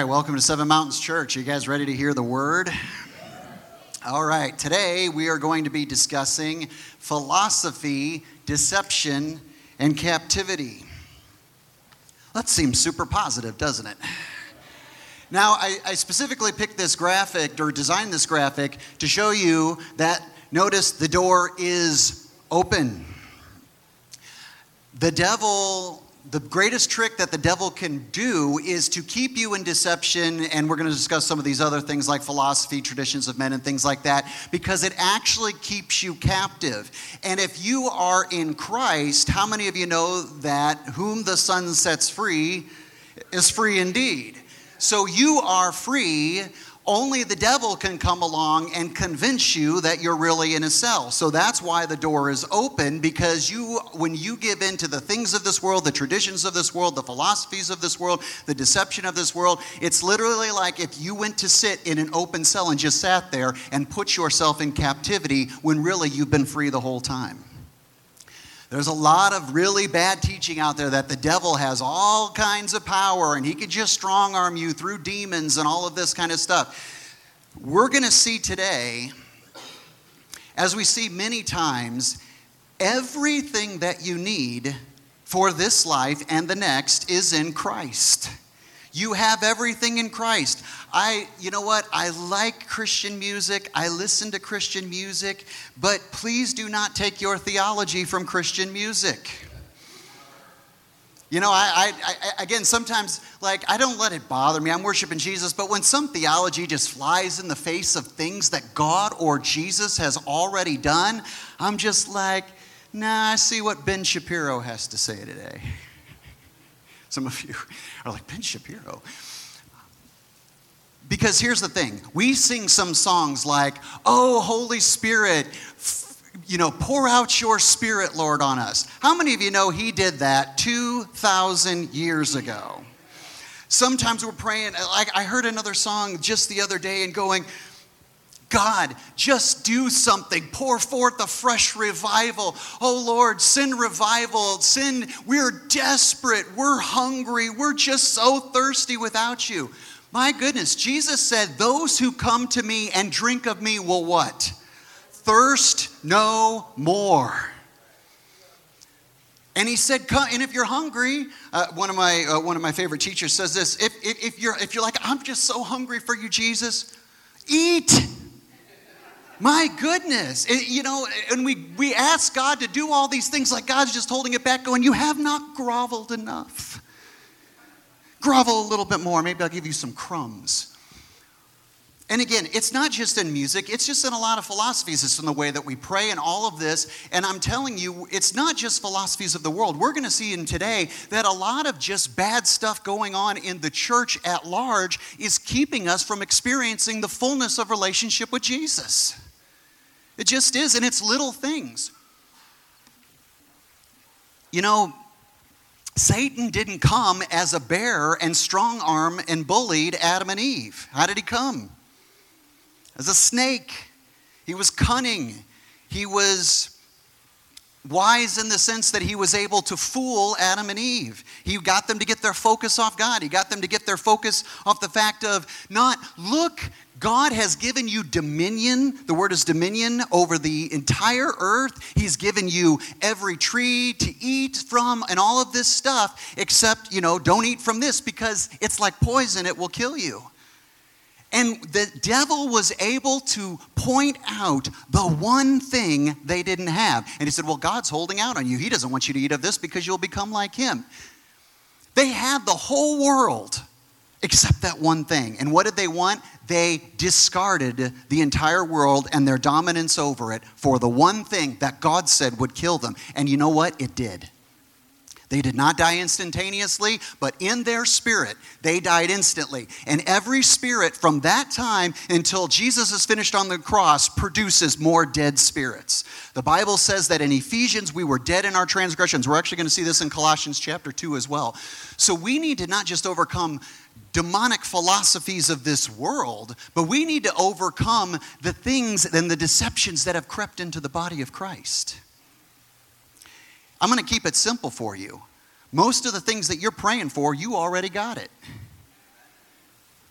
welcome to Seven Mountains Church. You guys ready to hear the word? All right, today we are going to be discussing philosophy, deception, and captivity. That seems super positive, doesn't it? Now, I specifically picked this graphic or designed this graphic to show you that, notice the door is open. The greatest trick that the devil can do is to keep you in deception, and we're going to discuss some of these other things like philosophy, traditions of men, and things like that, because it actually keeps you captive. And if you are in Christ, how many of you know that whom the Son sets free is free indeed? So you are free. Only the devil can come along and convince you that you're really in a cell. So that's why the door is open, because when you give in to the things of this world, the traditions of this world, the philosophies of this world, the deception of this world, it's literally like if you went to sit in an open cell and just sat there and put yourself in captivity when really you've been free the whole time. There's a lot of really bad teaching out there that the devil has all kinds of power and he could just strong-arm you through demons and all of this kind of stuff. We're going to see today, as we see many times, everything that you need for this life and the next is in Christ. You have everything in Christ. You know what? I like Christian music. I listen to Christian music. But please do not take your theology from Christian music. You know, again, sometimes, I don't let it bother me. I'm worshiping Jesus. But when some theology just flies in the face of things that God or Jesus has already done, I'm just like, nah, I see what Ben Shapiro has to say today. Some of you are like, Ben Shapiro. Because here's the thing. We sing some songs like, oh, Holy Spirit, pour out your Spirit, Lord, on us. How many of you know he did that 2,000 years ago? Sometimes we're praying, like I heard another song just the other day and going, God, just do something. Pour forth a fresh revival. Oh, Lord, send revival. We're desperate. We're hungry. We're just so thirsty without you. My goodness, Jesus said, those who come to me and drink of me will what? Thirst no more. And he said, and if you're hungry, one of my favorite teachers says this, if you're like, I'm just so hungry for you, Jesus, eat. My goodness, and we ask God to do all these things like God's just holding it back going, you have not groveled enough. Grovel a little bit more, maybe I'll give you some crumbs. And again, it's not just in music, it's just in a lot of philosophies. It's in the way that we pray and all of this. And I'm telling you, it's not just philosophies of the world. We're going to see in today that a lot of just bad stuff going on in the church at large is keeping us from experiencing the fullness of relationship with Jesus. It just is, and it's little things. Satan didn't come as a bear and strong-arm and bullied Adam and Eve. How did he come? As a snake. He was cunning. He was wise in the sense that he was able to fool Adam and Eve. He got them to get their focus off God. He got them to get their focus off the fact of look, God has given you dominion. The word is dominion over the entire earth. He's given you every tree to eat from and all of this stuff, except, don't eat from this because it's like poison. It will kill you. And the devil was able to point out the one thing they didn't have. And he said, well, God's holding out on you. He doesn't want you to eat of this because you'll become like him. They had the whole world except that one thing. And what did they want? They discarded the entire world and their dominance over it for the one thing that God said would kill them. And you know what? It did. They did not die instantaneously, but in their spirit, they died instantly. And every spirit from that time until Jesus is finished on the cross produces more dead spirits. The Bible says that in Ephesians, we were dead in our transgressions. We're actually going to see this in Colossians chapter 2 as well. So we need to not just overcome demonic philosophies of this world, but we need to overcome the things and the deceptions that have crept into the body of Christ. I'm going to keep it simple for you. Most of the things that you're praying for, you already got it.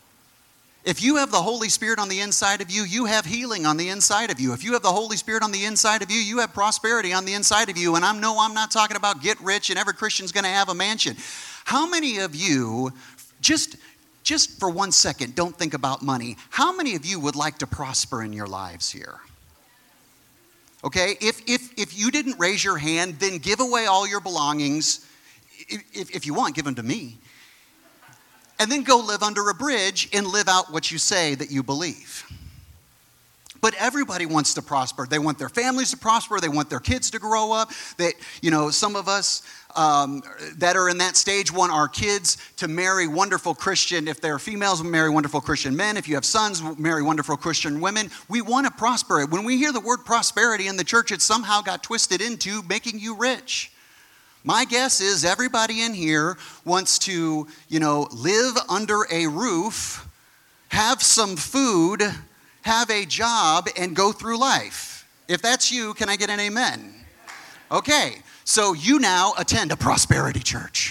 If you have the Holy Spirit on the inside of you, you have healing on the inside of you. If you have the Holy Spirit on the inside of you, you have prosperity on the inside of you. And I'm not talking about get rich and every Christian's going to have a mansion. How many of you, just for 1 second, don't think about money. How many of you would like to prosper in your lives here? Okay, if you didn't raise your hand, then give away all your belongings. If you want, give them to me. And then go live under a bridge and live out what you say that you believe. But everybody wants to prosper. They want their families to prosper. They want their kids to grow up. Some of us that are in that stage want our kids to marry wonderful Christian. If they're females, marry wonderful Christian men. If you have sons, marry wonderful Christian women. We want to prosper. When we hear the word prosperity in the church, it somehow got twisted into making you rich. My guess is everybody in here wants to, live under a roof, have some food, have a job, and go through life. If that's you, can I get an amen? Okay, so you now attend a prosperity church.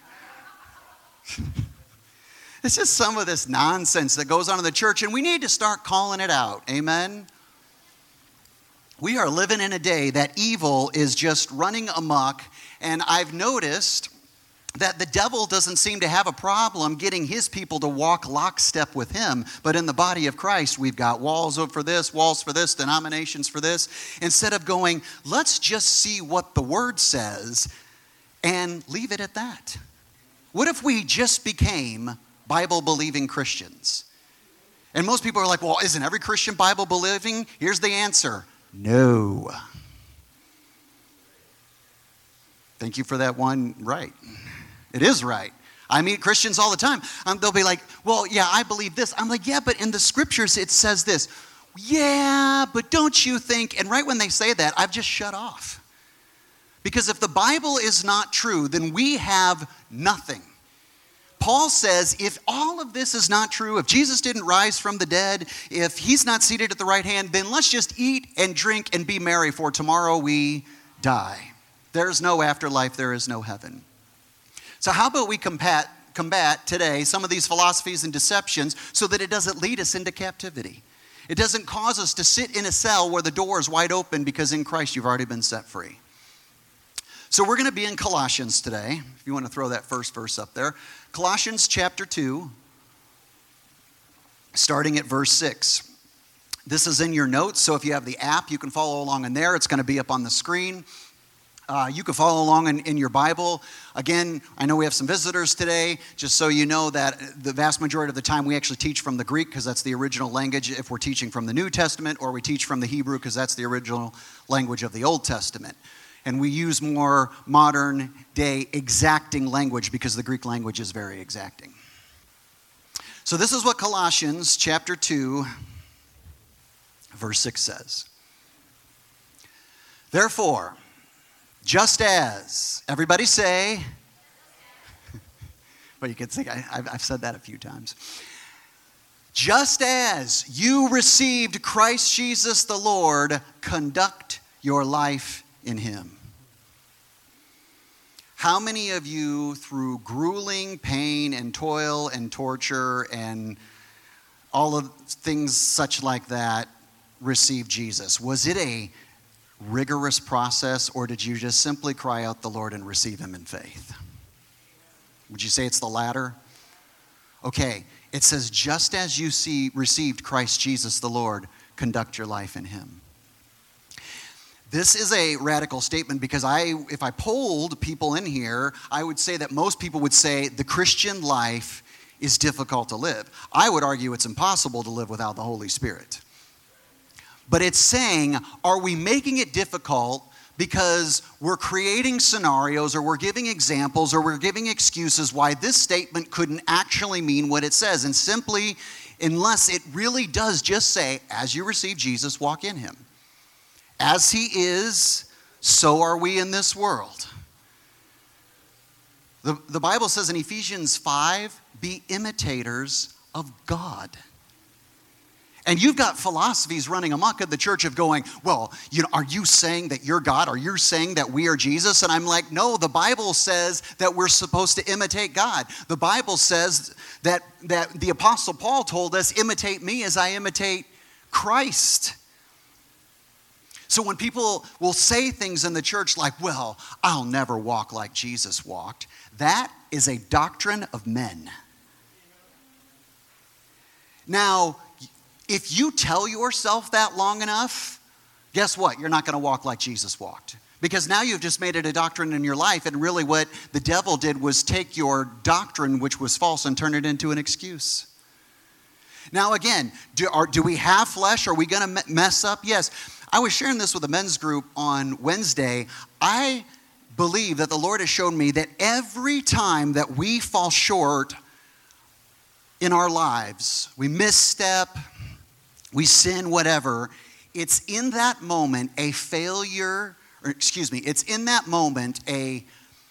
It's just some of this nonsense that goes on in the church, and we need to start calling it out. Amen? We are living in a day that evil is just running amok, and I've noticed that the devil doesn't seem to have a problem getting his people to walk lockstep with him. But in the body of Christ, we've got walls for this, denominations for this. Instead of going, let's just see what the word says and leave it at that. What if we just became Bible-believing Christians? And most people are like, well, isn't every Christian Bible-believing? Here's the answer. No. Thank you for that one. Right. It is right. I meet Christians all the time. They'll be like, well, yeah, I believe this. I'm like, yeah, but in the scriptures it says this. Yeah, but don't you think? And right when they say that, I've just shut off. Because if the Bible is not true, then we have nothing. Paul says, if all of this is not true, if Jesus didn't rise from the dead, if he's not seated at the right hand, then let's just eat and drink and be merry, for tomorrow we die. There's no afterlife, there is no heaven. So how about we combat today some of these philosophies and deceptions so that it doesn't lead us into captivity? It doesn't cause us to sit in a cell where the door is wide open because in Christ you've already been set free. So we're going to be in Colossians today, if you want to throw that first verse up there. Colossians chapter 2, starting at verse 6. This is in your notes, so if you have the app, you can follow along in there. It's going to be up on the screen. You can follow along in your Bible. Again, I know we have some visitors today, just so you know that the vast majority of the time we actually teach from the Greek because that's the original language if we're teaching from the New Testament, or we teach from the Hebrew because that's the original language of the Old Testament. And we use more modern day exacting language because the Greek language is very exacting. So this is what Colossians chapter 2, verse 6 says. Therefore, just as, everybody say, well, you can think, I've said that a few times. Just as you received Christ Jesus the Lord, conduct your life in him. How many of you, through grueling pain and toil and torture and all of things such like that, received Jesus? Was it a rigorous process, or did you just simply cry out the Lord and receive him in faith? Would you say it's the latter? Okay, it says, just as you received Christ Jesus the Lord, conduct your life in him. This is a radical statement because if I polled people in here, I would say that most people would say the Christian life is difficult to live. I would argue it's impossible to live without the Holy Spirit. But it's saying, are we making it difficult because we're creating scenarios or we're giving examples or we're giving excuses why this statement couldn't actually mean what it says? And simply, unless it really does just say, as you receive Jesus, walk in him. As he is, so are we in this world. The Bible says in Ephesians 5, be imitators of God. And you've got philosophies running amok in the church of going, well, are you saying that you're God? Are you saying that we are Jesus? And I'm like, no, the Bible says that we're supposed to imitate God. The Bible says that the Apostle Paul told us, imitate me as I imitate Christ. So when people will say things in the church like, well, I'll never walk like Jesus walked, that is a doctrine of men. Now, if you tell yourself that long enough, guess what? You're not going to walk like Jesus walked. Because now you've just made it a doctrine in your life, and really what the devil did was take your doctrine, which was false, and turn it into an excuse. Now again, do we have flesh? Are we going to mess up? Yes. I was sharing this with a men's group on Wednesday. I believe that the Lord has shown me that every time that we fall short in our lives, we misstep, we sin, whatever, it's in that moment a failure, it's in that moment a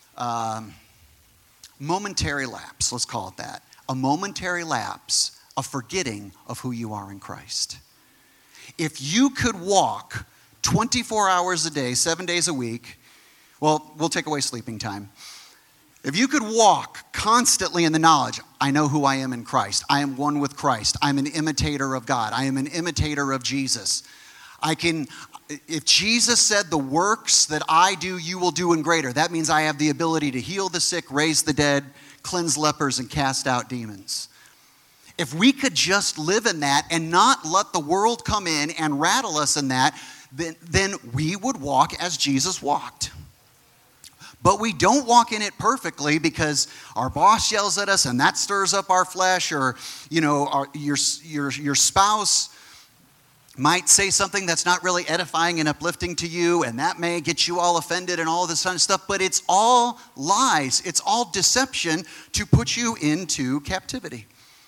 momentary lapse, let's call it that. A momentary lapse of forgetting of who you are in Christ. If you could walk 24 hours a day, 7 days a week, well, we'll take away sleeping time. If you could walk constantly in the knowledge, I know who I am in Christ. I am one with Christ. I'm an imitator of God. I am an imitator of Jesus. If Jesus said the works that I do, you will do in greater, that means I have the ability to heal the sick, raise the dead, cleanse lepers, and cast out demons. If we could just live in that and not let the world come in and rattle us in that, then we would walk as Jesus walked. But we don't walk in it perfectly because our boss yells at us and that stirs up our flesh, or your spouse might say something that's not really edifying and uplifting to you, and that may get you all offended and all of this kind of stuff. But it's all lies. It's all deception to put you into captivity.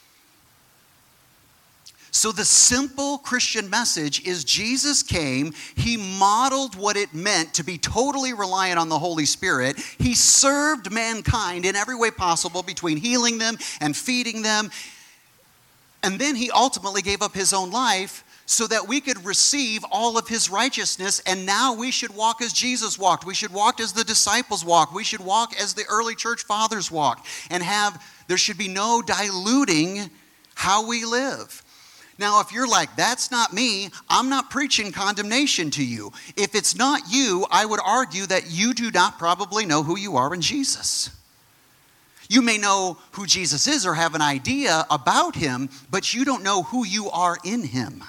So the simple Christian message is Jesus came, he modeled what it meant to be totally reliant on the Holy Spirit. He served mankind in every way possible between healing them and feeding them. And then he ultimately gave up his own life so that we could receive all of his righteousness. And now we should walk as Jesus walked. We should walk as the disciples walked. We should walk as the early church fathers walked. And there should be no diluting how we live. Now, if you're like, that's not me, I'm not preaching condemnation to you. If it's not you, I would argue that you do not probably know who you are in Jesus. You may know who Jesus is or have an idea about him, but you don't know who you are in him.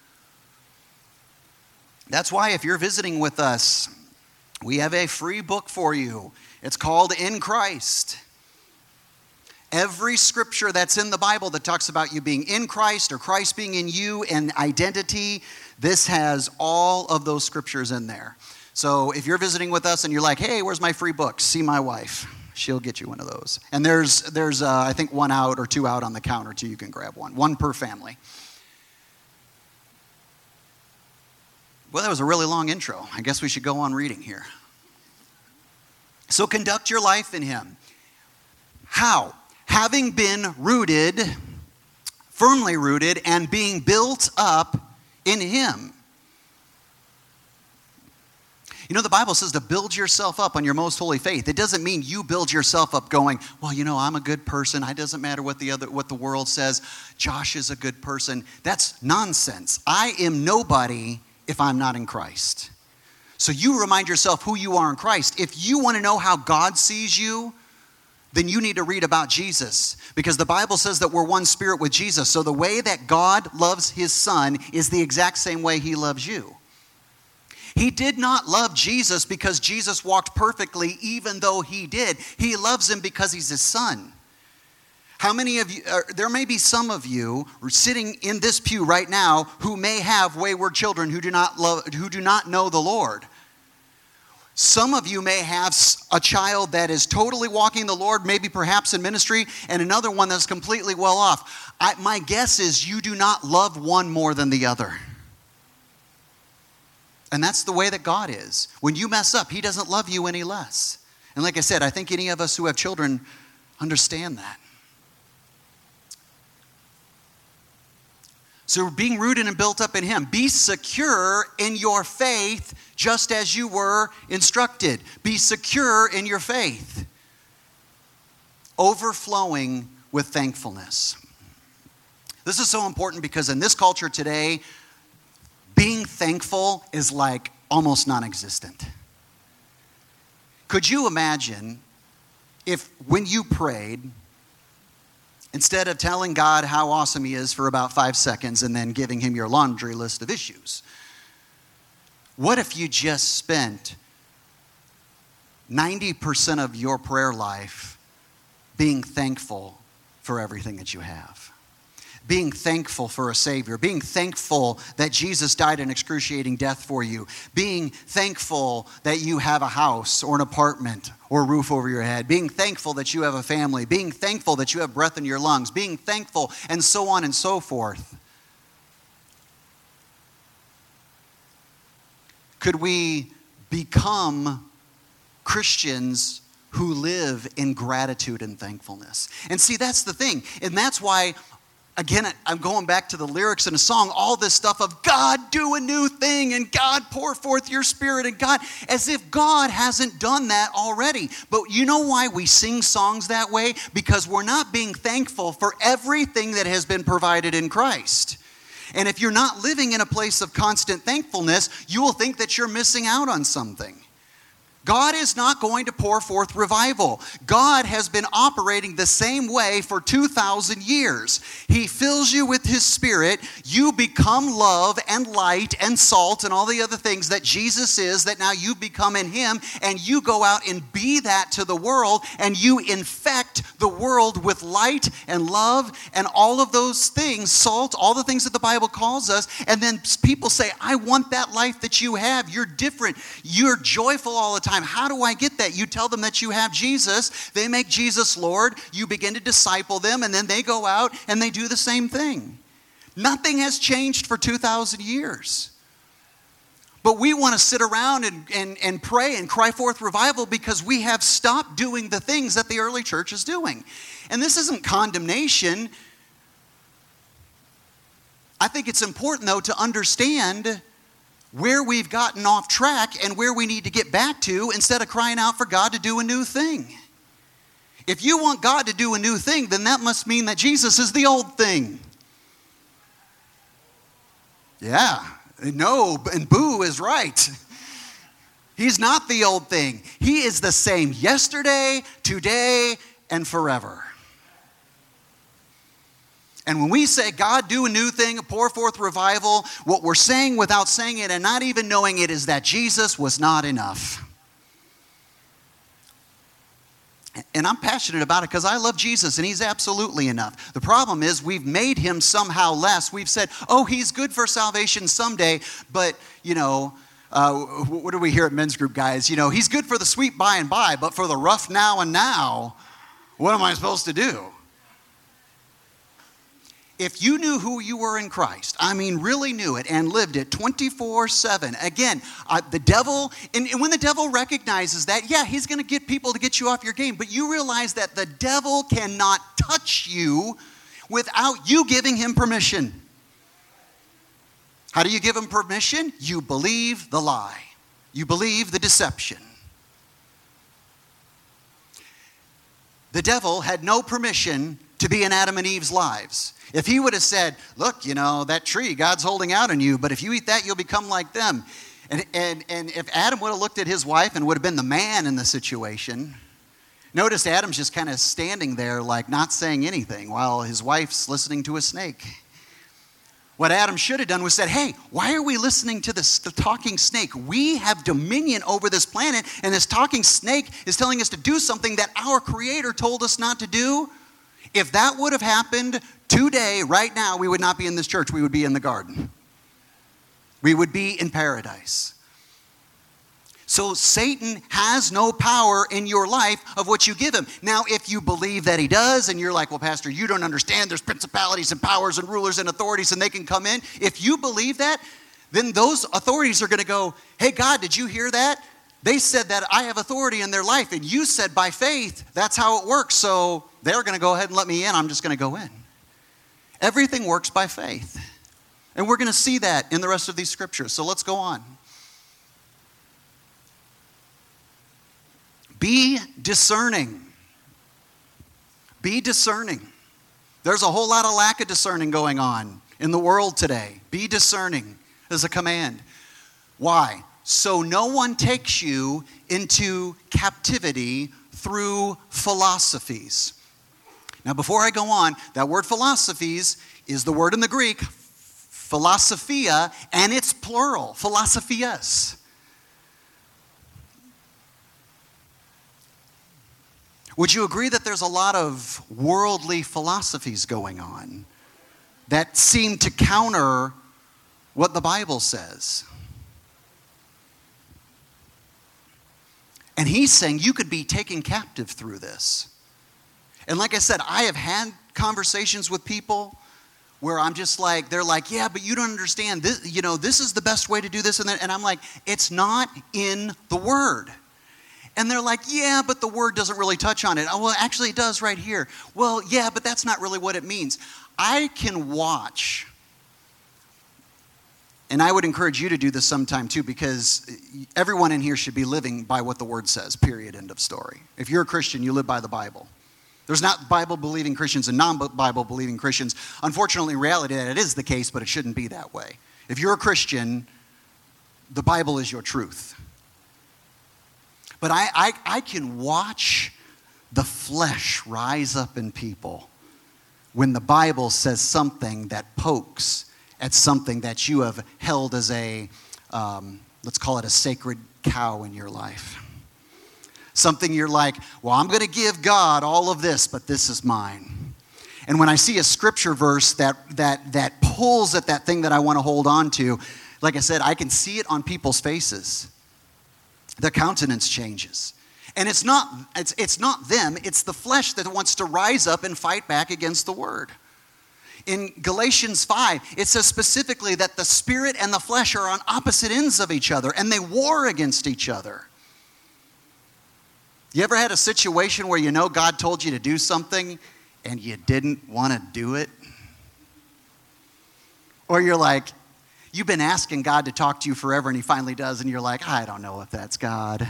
That's why if you're visiting with us, we have a free book for you. It's called In Christ. Every scripture that's in the Bible that talks about you being in Christ or Christ being in you and identity, this has all of those scriptures in there. So if you're visiting with us and you're like, hey, where's my free book? See my wife. She'll get you one of those. And there's I think one out or two out on the counter too. You can grab one per family. Well, that was a really long intro. I guess we should go on reading here. So conduct your life in him. How? Having been rooted, firmly rooted, and being built up in him. You know, the Bible says to build yourself up on your most holy faith. It doesn't mean you build yourself up going, well, I'm a good person. It doesn't matter what the world says. Josh is a good person. That's nonsense. I am nobody if I'm not in Christ. So you remind yourself who you are in Christ. If you want to know how God sees you, then you need to read about Jesus, because the Bible says that we're one spirit with Jesus. So the way that God loves his son is the exact same way he loves you. He did not love Jesus because Jesus walked perfectly, even though he did. He loves him because he's his son. How many of you, there may be some of you sitting in this pew right now who may have wayward children who do not know the Lord. Some of you may have a child that is totally walking the Lord, maybe perhaps in ministry, and another one that's completely well off. My guess is you do not love one more than the other. And that's the way that God is. When you mess up, he doesn't love you any less. And like I said, I think any of us who have children understand that. So being rooted and built up in him. Be secure in your faith just as you were instructed. Be secure in your faith. Overflowing with thankfulness. This is so important because in this culture today, being thankful is like almost non-existent. Could you imagine if when you prayed, instead of telling God how awesome he is for about 5 seconds and then giving him your laundry list of issues, what if you just spent 90% of your prayer life being thankful for everything that you have? Being thankful for a Savior. Being thankful that Jesus died an excruciating death for you. Being thankful that you have a house or an apartment or a roof over your head. Being thankful that you have a family. Being thankful that you have breath in your lungs. Being thankful, and so on and so forth. Could we become Christians who live in gratitude and thankfulness? And see, that's the thing. And that's why, again, I'm going back to the lyrics in a song, all this stuff of God, do a new thing, and God, pour forth your Spirit, and God, as if God hasn't done that already. But you know why we sing songs that way? Because we're not being thankful for everything that has been provided in Christ. And if you're not living in a place of constant thankfulness, you will think that you're missing out on something. God is not going to pour forth revival. God has been operating the same way for 2,000 years. He fills you with his Spirit. You become love and light and salt and all the other things that Jesus is, that now you become in him, and you go out and be that to the world, and you infect the world with light and love and all of those things, salt, all the things that the Bible calls us. And then people say, I want that life that you have. You're different. You're joyful all the time. How do I get that? You tell them that you have Jesus. They make Jesus Lord. You begin to disciple them, and then they go out and they do the same thing. Nothing has changed for 2,000 years. But we want to sit around and pray and cry forth revival because we have stopped doing the things that the early church is doing. And this isn't condemnation. I think it's important, though, to understand where we've gotten off track and where we need to get back to instead of crying out for God to do a new thing. If you want God to do a new thing, then that must mean that Jesus is the old thing. Yeah, no, and boo is right. He's not the old thing. He is the same yesterday, today, and forever. And when we say, God, do a new thing, pour forth revival, what we're saying without saying it and not even knowing it is that Jesus was not enough. And I'm passionate about it because I love Jesus and he's absolutely enough. The problem is we've made him somehow less. We've said, oh, he's good for salvation someday, but, what do we hear at men's group, guys? He's good for the sweet by and by, but for the rough now and now, what am I supposed to do? If you knew who you were in Christ, really knew it and lived it 24/7, again, the devil, and when the devil recognizes that, yeah, he's going to get people to get you off your game, but you realize that the devil cannot touch you without you giving him permission. How do you give him permission? You believe the lie. You believe the deception. The devil had no permission to be in Adam and Eve's lives. If he would have said, look, that tree, God's holding out on you, but if you eat that, you'll become like them. And if Adam would have looked at his wife and would have been the man in the situation, notice Adam's just kind of standing there like not saying anything while his wife's listening to a snake. What Adam should have done was said, hey, why are we listening to the talking snake? We have dominion over this planet, and this talking snake is telling us to do something that our Creator told us not to do. If that would have happened today, right now, we would not be in this church. We would be in the garden. We would be in paradise. So Satan has no power in your life of what you give him. Now, if you believe that he does, and you're like, well, Pastor, you don't understand. There's principalities and powers and rulers and authorities, and they can come in. If you believe that, then those authorities are going to go, hey, God, did you hear that? They said that I have authority in their life, and you said by faith, that's how it works. So they're going to go ahead and let me in. I'm just going to go in. Everything works by faith. And we're going to see that in the rest of these scriptures. So let's go on. Be discerning. Be discerning. There's a whole lot of lack of discerning going on in the world today. Be discerning is a command. Why? So no one takes you into captivity through philosophies. Now, before I go on, that word philosophies is the word in the Greek, philosophia, and it's plural, philosophias. Would you agree that there's a lot of worldly philosophies going on that seem to counter what the Bible says? And he's saying you could be taken captive through this. And like I said, I have had conversations with people where I'm just like, they're like, yeah, but you don't understand. This, this is the best way to do this. And I'm like, it's not in the Word. And they're like, yeah, but the Word doesn't really touch on it. Oh, well, actually it does right here. Well, yeah, but that's not really what it means. I can watch, and I would encourage you to do this sometime too, because everyone in here should be living by what the Word says, period, end of story. If you're a Christian, you live by the Bible. There's not Bible-believing Christians and non-Bible-believing Christians. Unfortunately, in reality, that is the case, but it shouldn't be that way. If you're a Christian, the Bible is your truth. But I can watch the flesh rise up in people when the Bible says something that pokes at something that you have held as a, let's call it a sacred cow in your life. Something you're like, well, I'm going to give God all of this, but this is mine. And when I see a scripture verse that pulls at that thing that I want to hold on to, like I said, I can see it on people's faces. Their countenance changes. And it's not them, it's the flesh that wants to rise up and fight back against the word. In Galatians 5, it says specifically that the spirit and the flesh are on opposite ends of each other, and they war against each other. You ever had a situation where God told you to do something and you didn't want to do it? Or you're like, you've been asking God to talk to you forever and he finally does, and you're like, I don't know if that's God.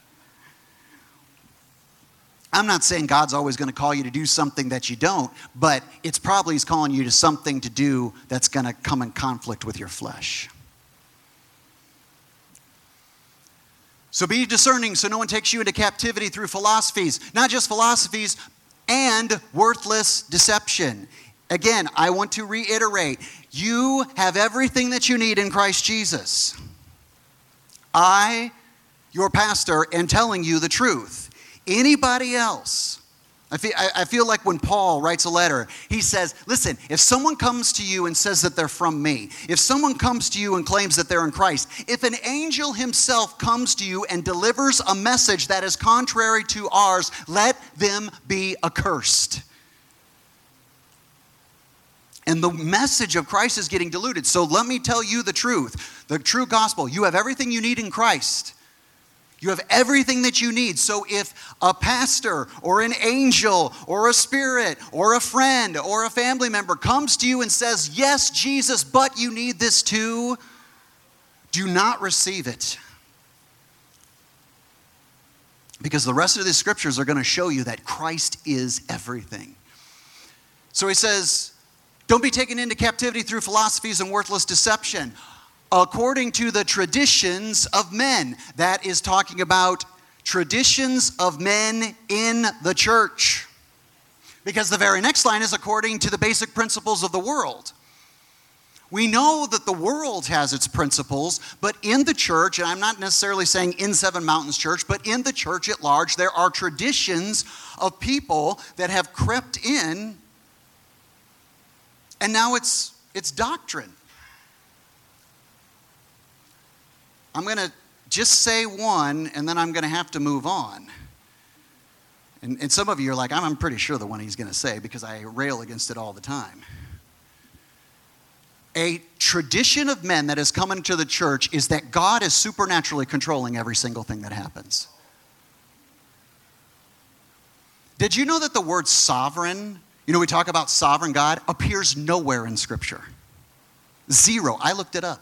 I'm not saying God's always going to call you to do something that you don't, but it's probably he's calling you to something to do that's going to come in conflict with your flesh. So be discerning so no one takes you into captivity through philosophies. Not just philosophies, and worthless deception. Again, I want to reiterate, you have everything that you need in Christ Jesus. I, your pastor, am telling you the truth. Anybody else, I feel like when Paul writes a letter, he says, listen, if someone comes to you and says that they're from me, if someone comes to you and claims that they're in Christ, if an angel himself comes to you and delivers a message that is contrary to ours, let them be accursed. And the message of Christ is getting diluted. So let me tell you the truth, the true gospel. You have everything you need in Christ. You have everything that you need. So if a pastor or an angel or a spirit or a friend or a family member comes to you and says, yes, Jesus, but you need this too, do not receive it. Because the rest of the scriptures are going to show you that Christ is everything. So he says, don't be taken into captivity through philosophies and worthless deception, according to the traditions of men. That is talking about traditions of men in the church. Because the very next line is according to the basic principles of the world. We know that the world has its principles, but in the church, and I'm not necessarily saying in Seven Mountains Church, but in the church at large, there are traditions of people that have crept in, and now it's doctrine. I'm going to just say one, and then I'm going to have to move on. And some of you are like, I'm pretty sure the one he's going to say, because I rail against it all the time. A tradition of men that has come into the church is that God is supernaturally controlling every single thing that happens. Did you know that the word sovereign, we talk about sovereign God, appears nowhere in Scripture? Zero. I looked it up.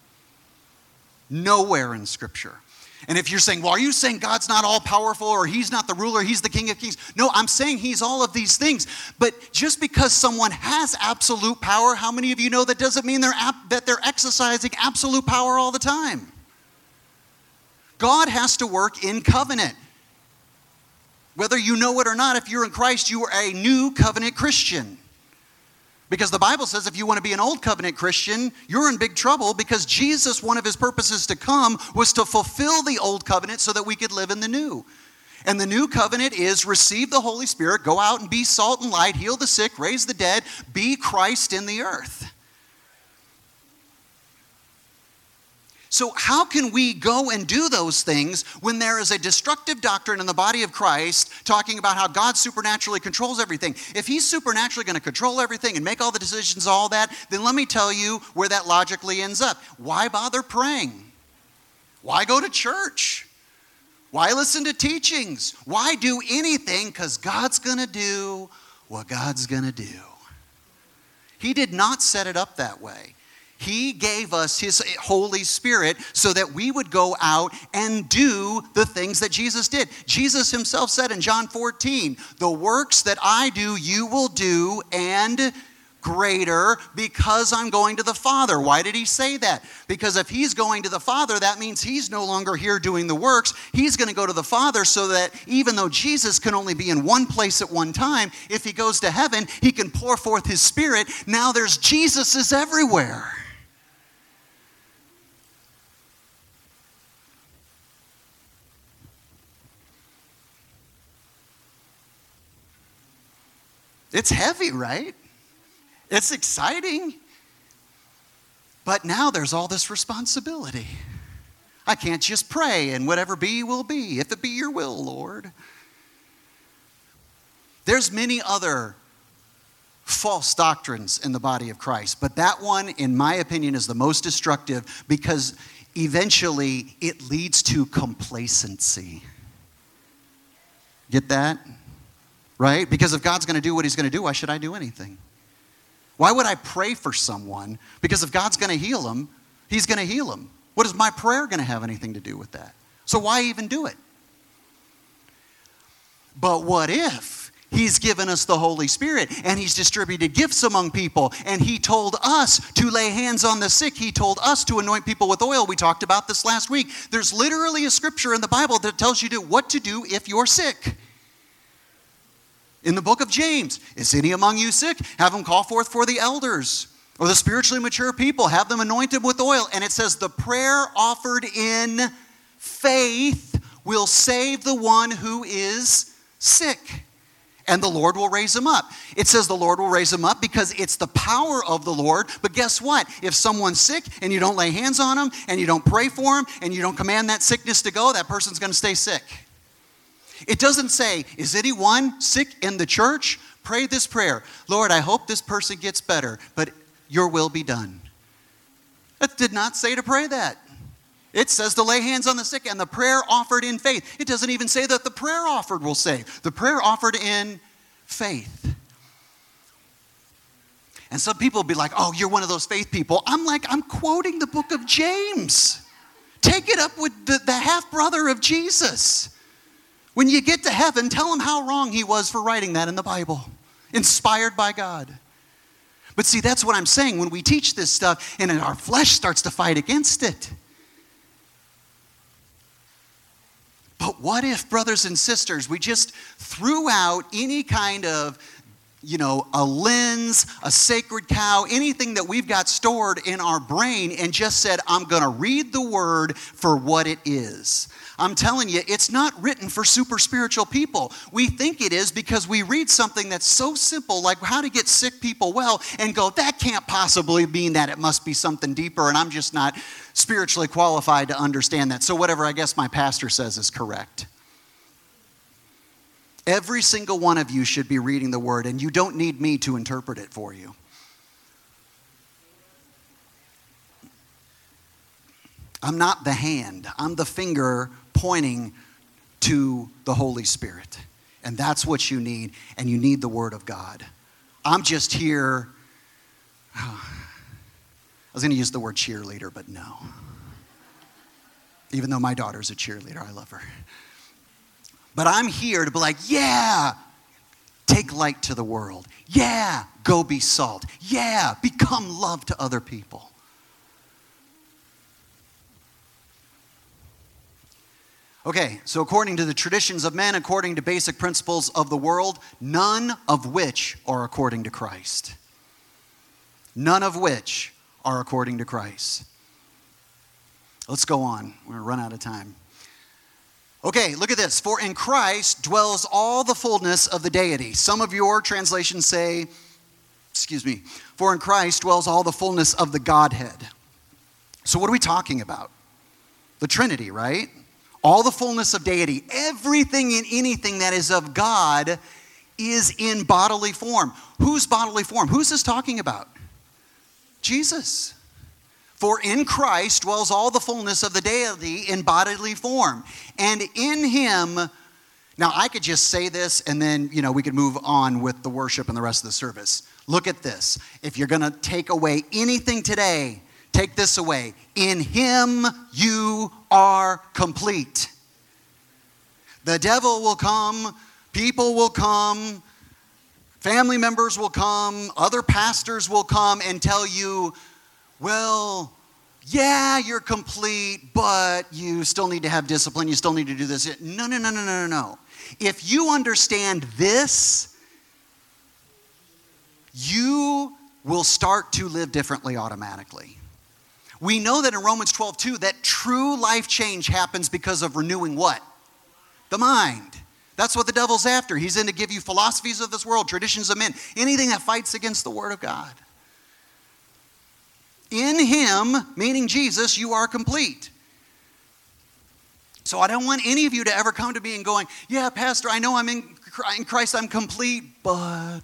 Nowhere in Scripture. And if you're saying, well, are you saying God's not all powerful, or he's not the ruler, he's the King of Kings? No, I'm saying he's all of these things. But just because someone has absolute power, how many of you know that doesn't mean that they're exercising absolute power all the time? God has to work in covenant. Whether you know it or not, if you're in Christ, you are a new covenant Christian. Because the Bible says if you want to be an old covenant Christian, you're in big trouble, because Jesus, one of his purposes to come was to fulfill the old covenant so that we could live in the new. And the new covenant is receive the Holy Spirit, go out and be salt and light, heal the sick, raise the dead, be Christ in the earth. So how can we go and do those things when there is a destructive doctrine in the body of Christ talking about how God supernaturally controls everything? If he's supernaturally going to control everything and make all the decisions, all that, then let me tell you where that logically ends up. Why bother praying? Why go to church? Why listen to teachings? Why do anything? Because God's going to do what God's going to do. He did not set it up that way. He gave us his Holy Spirit so that we would go out and do the things that Jesus did. Jesus himself said in John 14, the works that I do, you will do, and greater, because I'm going to the Father. Why did he say that? Because if he's going to the Father, that means he's no longer here doing the works. He's going to go to the Father, so that even though Jesus can only be in one place at one time, if he goes to heaven, he can pour forth his Spirit. Now there's Jesuses everywhere. It's heavy, right? It's exciting. But now there's all this responsibility. I can't just pray and whatever be will be, if it be your will, Lord. There's many other false doctrines in the body of Christ, but that one, in my opinion, is the most destructive, because eventually it leads to complacency. Get that? Right? Because if God's going to do what he's going to do, why should I do anything? Why would I pray for someone? Because if God's going to heal them, he's going to heal them. What is my prayer going to have anything to do with that? So why even do it? But what if he's given us the Holy Spirit and he's distributed gifts among people, and he told us to lay hands on the sick. He told us to anoint people with oil. We talked about this last week. There's literally a scripture in the Bible that tells you what to do if you're sick. In the book of James, is any among you sick? Have them call forth for the elders, or the spiritually mature people. Have them anointed with oil. And it says the prayer offered in faith will save the one who is sick, and the Lord will raise him up. It says the Lord will raise him up because it's the power of the Lord. But guess what? If someone's sick and you don't lay hands on them, and you don't pray for them, and you don't command that sickness to go, that person's going to stay sick. It doesn't say, is anyone sick in the church? Pray this prayer. Lord, I hope this person gets better, but your will be done. It did not say to pray that. It says to lay hands on the sick, and the prayer offered in faith. It doesn't even say that the prayer offered will save. The prayer offered in faith. And some people will be like, oh, you're one of those faith people. I'm quoting the book of James. Take it up with the half-brother of Jesus. When you get to heaven, tell him how wrong he was for writing that in the Bible. Inspired by God. But see, that's what I'm saying. When we teach this stuff, and our flesh starts to fight against it. But what if, brothers and sisters, we just threw out any kind of, a lens, a sacred cow, anything that we've got stored in our brain, and just said, I'm going to read the word for what it is. I'm telling you, it's not written for super spiritual people. We think it is because we read something that's so simple, like how to get sick people well, and go, that can't possibly mean that. It must be something deeper, and I'm just not spiritually qualified to understand that. So whatever I guess my pastor says is correct. Every single one of you should be reading the word, and you don't need me to interpret it for you. I'm not the hand. I'm the finger pointing to the Holy Spirit. And that's what you need, and you need the Word of God. I'm just here. was going to use the word cheerleader, but no. Even though my daughter's a cheerleader, I love her. But I'm here to be like, yeah, take light to the world. Yeah, go be salt. Yeah, become love to other people. Okay, so according to the traditions of men, according to basic principles of the world, none of which are according to Christ. None of which are according to Christ. Let's go on. We're going to run out of time. Okay, look at this. For in Christ dwells all the fullness of the deity. Some of your translations say, for in Christ dwells all the fullness of the Godhead. So what are we talking about? The Trinity, right? All the fullness of deity. Everything and anything that is of God is in bodily form. Whose bodily form? Who's this talking about? Jesus. For in Christ dwells all the fullness of the deity in bodily form. And in him, now I could just say this and then, we could move on with the worship and the rest of the service. Look at this. If you're going to take away anything today, take this away. In him you are complete. The devil will come, people will come, family members will come, other pastors will come and tell you, well, yeah, you're complete, but you still need to have discipline. You still need to do this. No. If you understand this, you will start to live differently automatically. We know that in Romans 12:2 that true life change happens because of renewing what? The mind. That's what the devil's after. He's in to give you philosophies of this world, traditions of men, anything that fights against the Word of God. In him, meaning Jesus, you are complete. So I don't want any of you to ever come to me and going, yeah, Pastor, I know I'm in Christ, I'm complete, but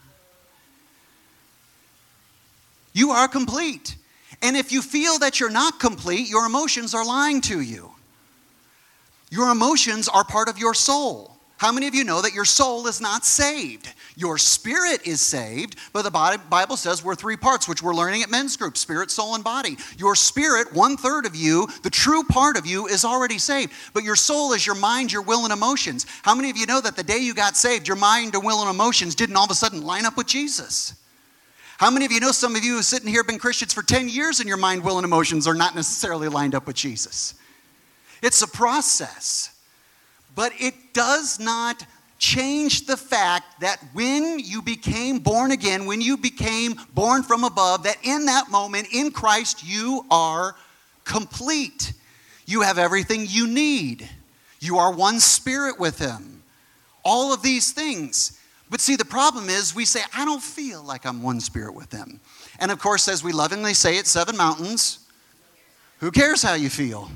you are complete. And if you feel that you're not complete, your emotions are lying to you. Your emotions are part of your soul. How many of you know that your soul is not saved? Your spirit is saved, but the Bible says we're three parts, which we're learning at men's group: spirit, soul, and body. Your spirit, 1/3 of you, the true part of you, is already saved. But your soul is your mind, your will, and emotions. How many of you know that the day you got saved, your mind, your will, and emotions didn't all of a sudden line up with Jesus? How many of you know some of you who sitting here have been Christians for 10 years and your mind, will, and emotions are not necessarily lined up with Jesus? It's a process. But it does not change the fact that when you became born again, when you became born from above, that in that moment in Christ you are complete. You have everything you need. You are one spirit with him. All of these things. But see, the problem is we say, I don't feel like I'm one spirit with him. And of course, as we lovingly say at Seven Mountains, who cares how you feel?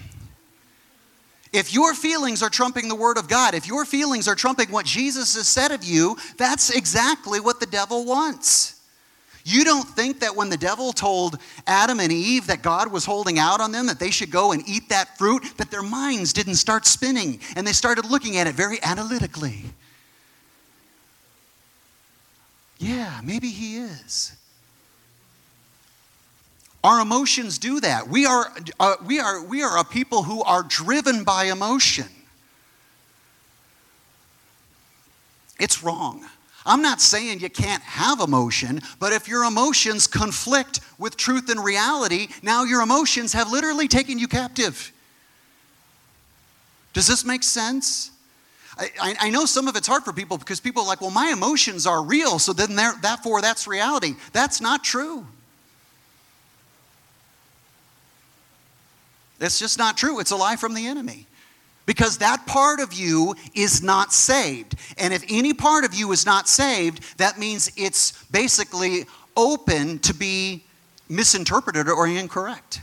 If your feelings are trumping the Word of God, if your feelings are trumping what Jesus has said of you, that's exactly what the devil wants. You don't think that when the devil told Adam and Eve that God was holding out on them, that they should go and eat that fruit, that their minds didn't start spinning and they started looking at it very analytically. Yeah, maybe he is. Our emotions do that. We are a people who are driven by emotion. It's wrong. I'm not saying you can't have emotion, but if your emotions conflict with truth and reality, now your emotions have literally taken you captive. Does this make sense? I know some of it's hard for people because people are like, well, my emotions are real, so then therefore that's reality. That's not true. It's just not true. It's a lie from the enemy. Because that part of you is not saved. And if any part of you is not saved, that means it's basically open to be misinterpreted or incorrect.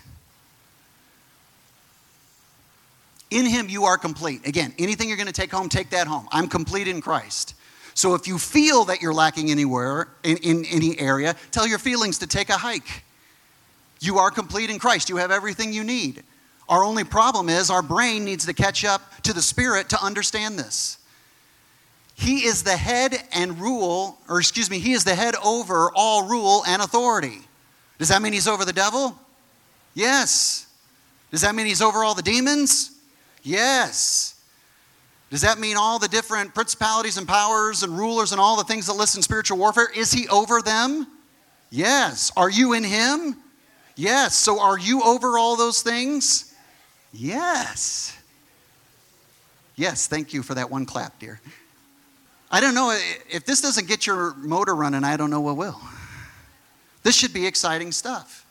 In him you are complete. Again, anything you're going to take home, take that home. I'm complete in Christ. So if you feel that you're lacking anywhere, in any area, tell your feelings to take a hike. You are complete in Christ. You have everything you need. Our only problem is our brain needs to catch up to the Spirit to understand this. He is the head and he is the head over all rule and authority. Does that mean he's over the devil? Yes. Does that mean he's over all the demons? Yes. Does that mean all the different principalities and powers and rulers and all the things that list in spiritual warfare? Is he over them? Yes. Are you in him? Yes. So are you over all those things? Yes. Yes, thank you for that one clap, dear. I don't know, if this doesn't get your motor running, I don't know what will. This should be exciting stuff.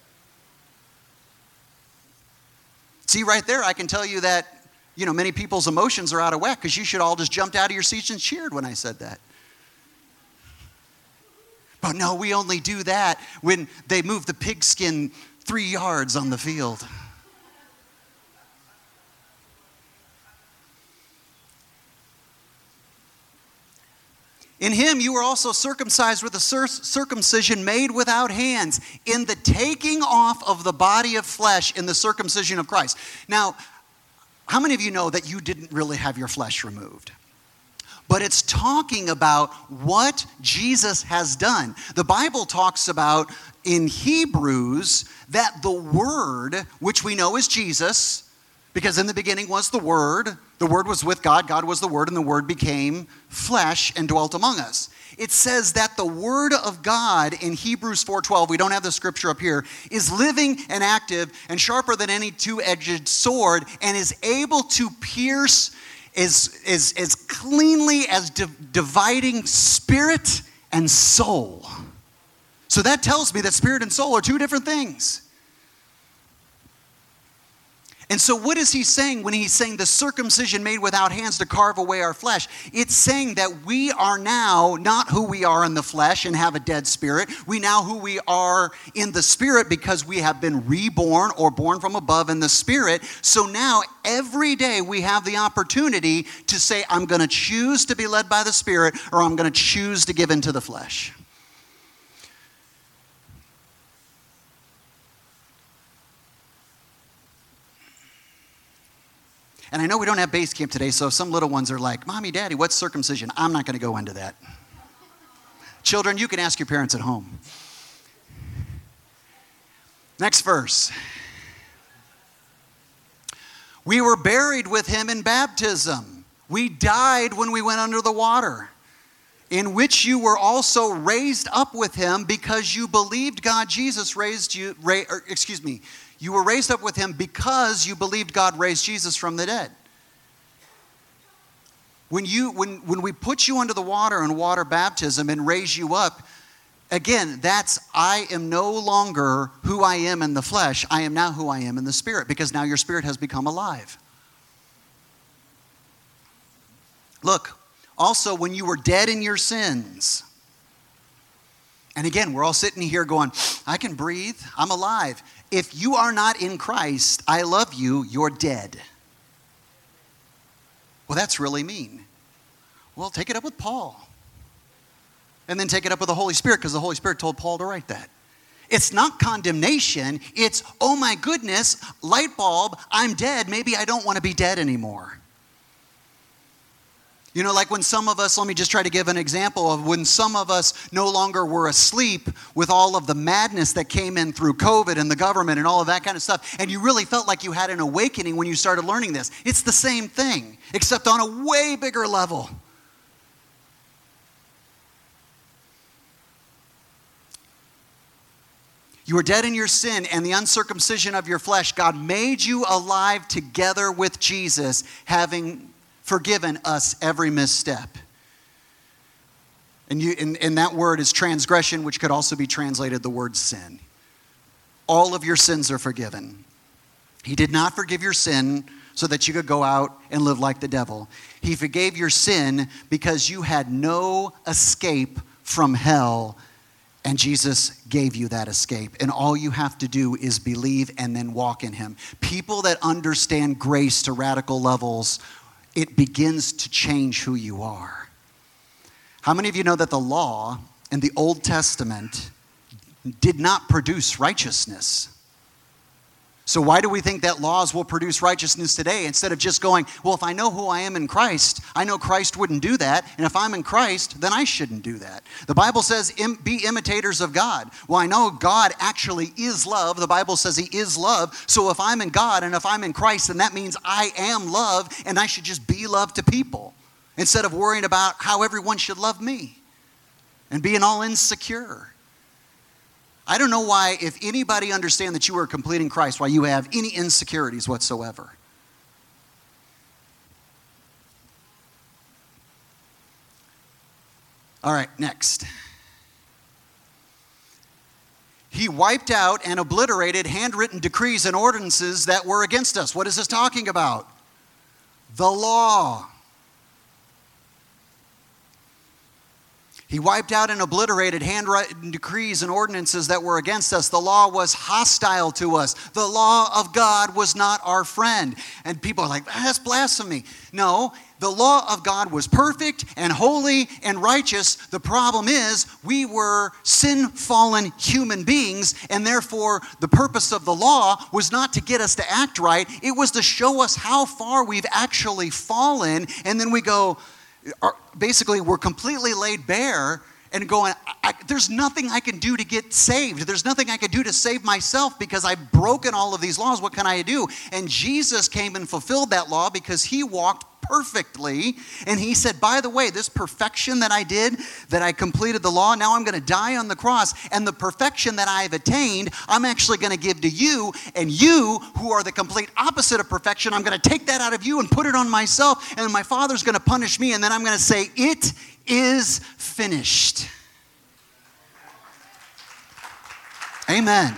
See, right there, I can tell you that, many people's emotions are out of whack because you should all just jumped out of your seats and cheered when I said that. But no, we only do that when they move the pigskin 3 yards on the field. In him you were also circumcised with a circumcision made without hands, in the taking off of the body of flesh in the circumcision of Christ. Now, how many of you know that you didn't really have your flesh removed? But it's talking about what Jesus has done. The Bible talks about in Hebrews that the Word, which we know is Jesus, because in the beginning was the Word was with God, God was the Word, and the Word became flesh and dwelt among us. It says that the Word of God in Hebrews 4:12, we don't have the scripture up here, is living and active and sharper than any two-edged sword and is able to pierce as cleanly as dividing spirit and soul. So that tells me that spirit and soul are two different things. And so what is he saying when he's saying the circumcision made without hands to carve away our flesh? It's saying that we are now not who we are in the flesh and have a dead spirit. We now who we are in the spirit because we have been reborn or born from above in the spirit. So now every day we have the opportunity to say, I'm going to choose to be led by the Spirit, or I'm going to choose to give into the flesh. And I know we don't have base camp today, so some little ones are like, Mommy, Daddy, what's circumcision? I'm not going to go into that. Children, you can ask your parents at home. Next verse. We were buried with him in baptism. We died when we went under the water, in which you were also raised up with him because you believed God Jesus raised you, you were raised up with him because you believed God raised Jesus from the dead. When we put you under the water in water baptism and raise you up, again, that's I am no longer who I am in the flesh. I am now who I am in the spirit, because now your spirit has become alive. Look, also when you were dead in your sins, and again, we're all sitting here going, I can breathe, I'm alive. If you are not in Christ, I love you, you're dead. Well, that's really mean. Well, take it up with Paul. And then take it up with the Holy Spirit, because the Holy Spirit told Paul to write that. It's not condemnation. It's, oh my goodness, light bulb, I'm dead. Maybe I don't want to be dead anymore. You know, like when some of us, let me just try to give an example of when some of us no longer were asleep with all of the madness that came in through COVID and the government and all of that kind of stuff, and you really felt like you had an awakening when you started learning this. It's the same thing, except on a way bigger level. You were dead in your sin and the uncircumcision of your flesh. God made you alive together with Jesus, having forgiven us every misstep. And that word is transgression, which could also be translated the word sin. All of your sins are forgiven. He did not forgive your sin so that you could go out and live like the devil. He forgave your sin because you had no escape from hell, and Jesus gave you that escape. And all you have to do is believe and then walk in him. People that understand grace to radical levels, it begins to change who you are. How many of you know that the law in the Old Testament did not produce righteousness? So why do we think that laws will produce righteousness today instead of just going, well, if I know who I am in Christ, I know Christ wouldn't do that, and if I'm in Christ, then I shouldn't do that. The Bible says, be imitators of God. Well, I know God actually is love. The Bible says he is love. So if I'm in God and if I'm in Christ, then that means I am love, and I should just be love to people instead of worrying about how everyone should love me and being all insecure. I don't know why, if anybody understands that you are complete in Christ, why you have any insecurities whatsoever. All right, next. He wiped out and obliterated handwritten decrees and ordinances that were against us. What is this talking about? The law. He wiped out and obliterated handwritten decrees and ordinances that were against us. The law was hostile to us. The law of God was not our friend. And people are like, that's blasphemy. No, the law of God was perfect and holy and righteous. The problem is we were sin-fallen human beings, and therefore the purpose of the law was not to get us to act right. It was to show us how far we've actually fallen, and then we go, basically, we're completely laid bare and going, there's nothing I can do to get saved. There's nothing I can do to save myself because I've broken all of these laws. What can I do? And Jesus came and fulfilled that law because he walked perfectly. And he said, by the way, this perfection that I did, that I completed the law, now I'm going to die on the cross. And the perfection that I've attained, I'm actually going to give to you. And you, who are the complete opposite of perfection, I'm going to take that out of you and put it on myself. And my Father's going to punish me. And then I'm going to say, it is finished. Amen.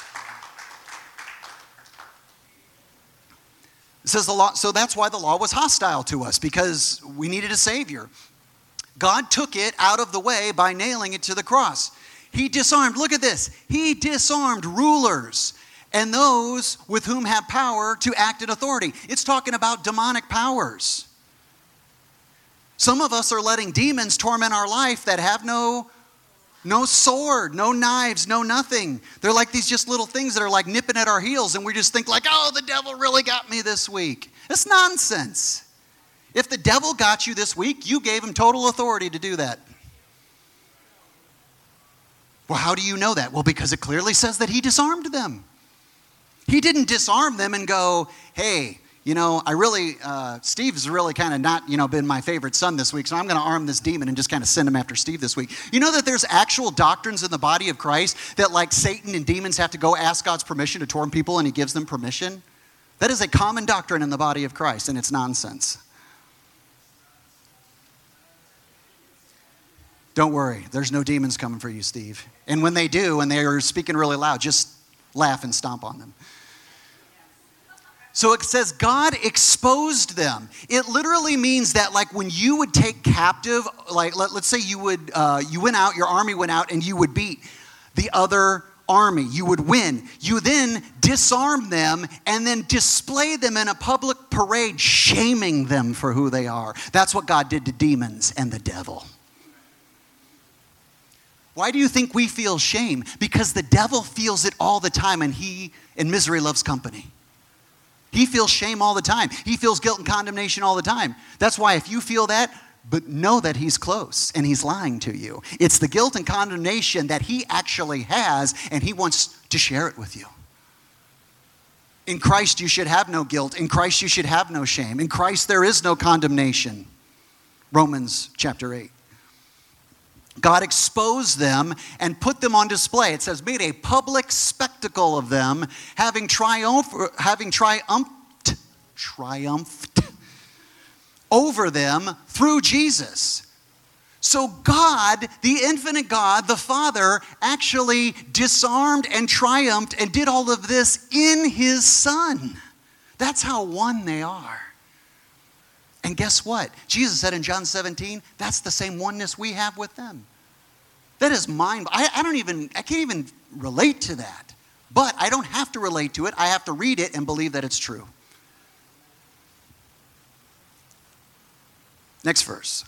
It says the law, so that's why the law was hostile to us, because we needed a Savior. God took it out of the way by nailing it to the cross. He disarmed, look at this, he disarmed rulers and those with whom have power to act in authority. It's talking about demonic powers. Some of us are letting demons torment our life that have no sword, no knives, no nothing. They're like these just little things that are like nipping at our heels, and we just think like, oh, the devil really got me this week. That's nonsense. If the devil got you this week, you gave him total authority to do that. Well, how do you know that? Well, because it clearly says that he disarmed them. He didn't disarm them and go, hey, Steve's really kind of not, been my favorite son this week, so I'm going to arm this demon and just kind of send him after Steve this week. You know that there's actual doctrines in the body of Christ that like Satan and demons have to go ask God's permission to torment people, and he gives them permission? That is a common doctrine in the body of Christ, and it's nonsense. Don't worry, there's no demons coming for you, Steve. And when they do, and they are speaking really loud, just laugh and stomp on them. So it says God exposed them. It literally means that like when you would take captive, like let's say you went out, your army went out, and you would beat the other army. You would win. You then disarm them and then display them in a public parade, shaming them for who they are. That's what God did to demons and the devil. Why do you think we feel shame? Because the devil feels it all the time, and misery loves company. He feels shame all the time. He feels guilt and condemnation all the time. That's why if you feel that, but know that he's close and he's lying to you. It's the guilt and condemnation that he actually has, and he wants to share it with you. In Christ, you should have no guilt. In Christ, you should have no shame. In Christ, there is no condemnation. Romans chapter 8. God exposed them and put them on display. It says, made a public spectacle of them, having triumphed over them through Jesus. So God, the infinite God, the Father, actually disarmed and triumphed and did all of this in his Son. That's how one they are. And guess what? Jesus said in John 17, that's the same oneness we have with them. That is I can't even relate to that. But I don't have to relate to it. I have to read it and believe that it's true. Next verse.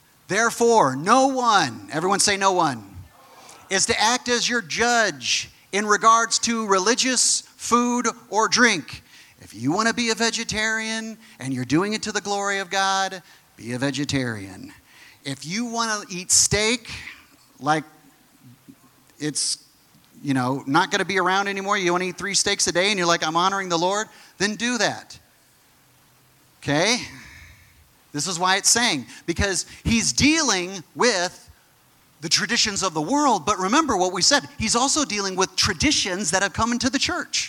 Therefore, no one, everyone say no one, is to act as your judge in regards to religious food or drink. If you want to be a vegetarian and you're doing it to the glory of God, be a vegetarian. If you want to eat steak like it's, not going to be around anymore, you want to eat 3 steaks a day and you're like, I'm honoring the Lord, then do that. Okay? This is why it's saying, because he's dealing with the traditions of the world, but remember what we said, he's also dealing with traditions that have come into the church.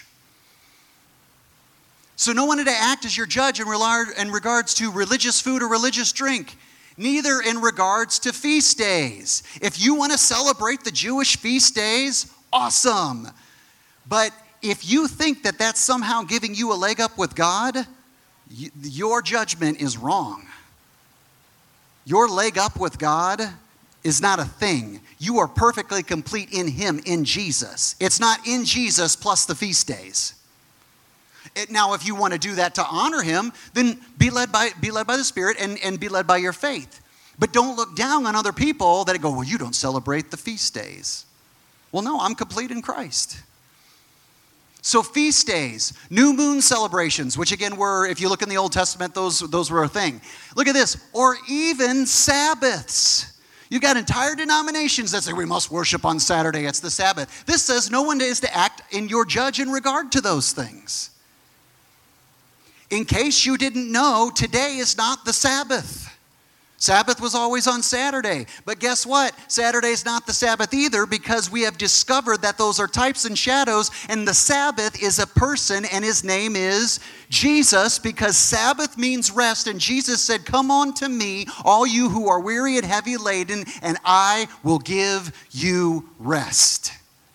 So no one to act as your judge in regards to religious food or religious drink, neither in regards to feast days. If you want to celebrate the Jewish feast days, awesome. But if you think that that's somehow giving you a leg up with God, your judgment is wrong. Your leg up with God is not a thing. You are perfectly complete in Him, in Jesus. It's not in Jesus plus the feast days. Now, if you want to do that to honor Him, then be led by the Spirit and be led by your faith. But don't look down on other people that go, well, you don't celebrate the feast days. Well, no, I'm complete in Christ. So feast days, new moon celebrations, which again were, if you look in the Old Testament, those were a thing. Look at this, or even Sabbaths. You've got entire denominations that say we must worship on Saturday, it's the Sabbath. This says no one is to act in your judge in regard to those things. In case you didn't know, today is not the Sabbath. Sabbath was always on Saturday. But guess what? Saturday is not the Sabbath either, because we have discovered that those are types and shadows, and the Sabbath is a person, and his name is Jesus, because Sabbath means rest, and Jesus said, come on to me, all you who are weary and heavy laden, and I will give you rest.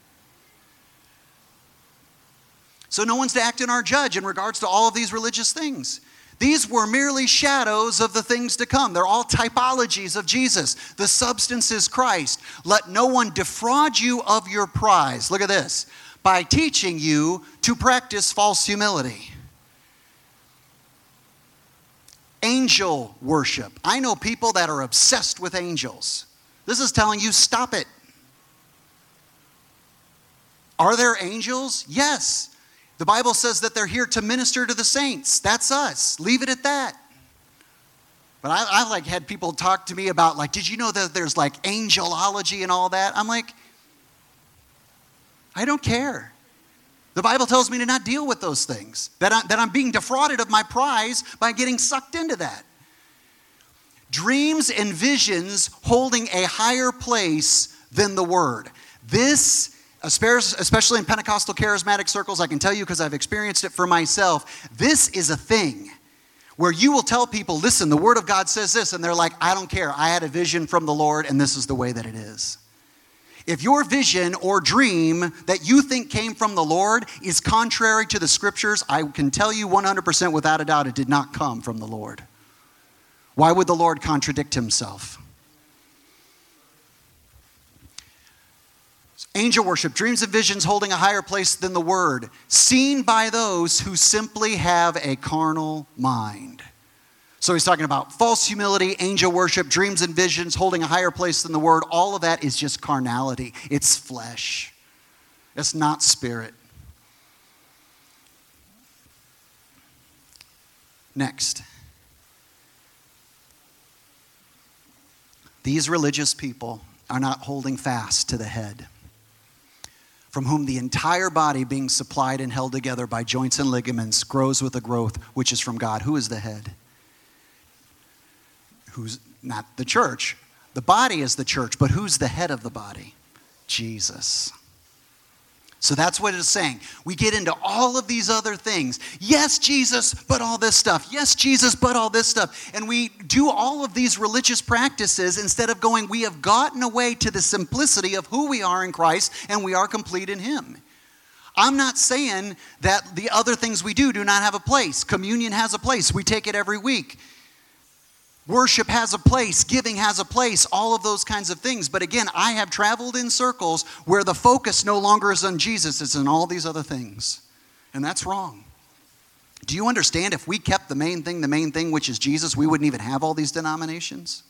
So no one's to act in our judge in regards to all of these religious things. These were merely shadows of the things to come. They're all typologies of Jesus. The substance is Christ. Let no one defraud you of your prize. Look at this. By teaching you to practice false humility. Angel worship. I know people that are obsessed with angels. This is telling you, stop it. Are there angels? Yes. The Bible says that they're here to minister to the saints. That's us. Leave it at that. But I had people talk to me about, did you know that there's angelology and all that? I'm like, I don't care. The Bible tells me to not deal with those things. That I'm being defrauded of my prize by getting sucked into that. Dreams and visions holding a higher place than the Word. This, especially in Pentecostal charismatic circles, I can tell you because I've experienced it for myself, this is a thing where you will tell people, listen, the Word of God says this, and they're like, I don't care. I had a vision from the Lord, and this is the way that it is. If your vision or dream that you think came from the Lord is contrary to the Scriptures, I can tell you 100% without a doubt it did not come from the Lord. Why would the Lord contradict Himself? Angel worship, dreams and visions holding a higher place than the Word, seen by those who simply have a carnal mind. So he's talking about false humility, angel worship, dreams and visions holding a higher place than the Word. All of that is just carnality. It's flesh. It's not spirit. Next. These religious people are not holding fast to the head, from whom the entire body, being supplied and held together by joints and ligaments, grows with a growth which is from God. Who is the head? Who's not the church? The body is the church, but who's the head of the body? Jesus. So that's what it's saying. We get into all of these other things. Yes, Jesus, but all this stuff. Yes, Jesus, but all this stuff. And we do all of these religious practices instead of going, we have gotten away to the simplicity of who we are in Christ, and we are complete in Him. I'm not saying that the other things we do not have a place. Communion has a place. We take it every week. Worship has a place, giving has a place, all of those kinds of things. But again, I have traveled in circles where the focus no longer is on Jesus, it's on all these other things. And that's wrong. Do you understand if we kept the main thing, which is Jesus, we wouldn't even have all these denominations?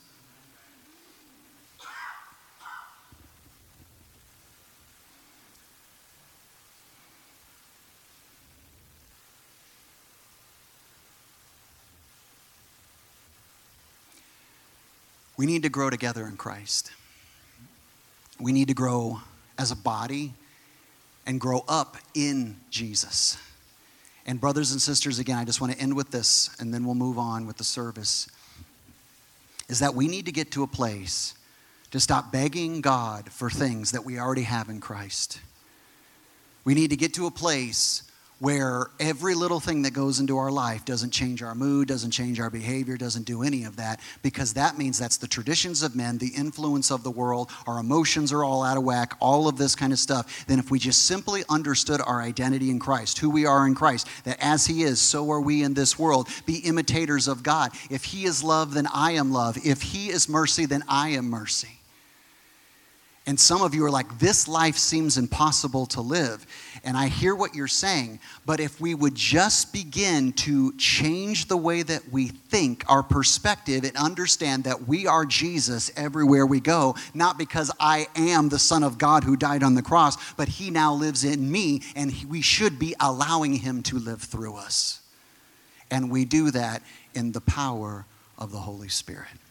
We need to grow together in Christ. We need to grow as a body and grow up in Jesus. And brothers and sisters, again, I just want to end with this, and then we'll move on with the service, is that we need to get to a place to stop begging God for things that we already have in Christ. We need to get to a place where every little thing that goes into our life doesn't change our mood, doesn't change our behavior, doesn't do any of that, because that means that's the traditions of men, the influence of the world, our emotions are all out of whack, all of this kind of stuff. Then if we just simply understood our identity in Christ, who we are in Christ, that as he is, so are we in this world, be imitators of God. If he is love, then I am love. If he is mercy, then I am mercy. And some of you are like, this life seems impossible to live. And I hear what you're saying, but if we would just begin to change the way that we think, our perspective, and understand that we are Jesus everywhere we go, not because I am the Son of God who died on the cross, but he now lives in me, and we should be allowing him to live through us. And we do that in the power of the Holy Spirit.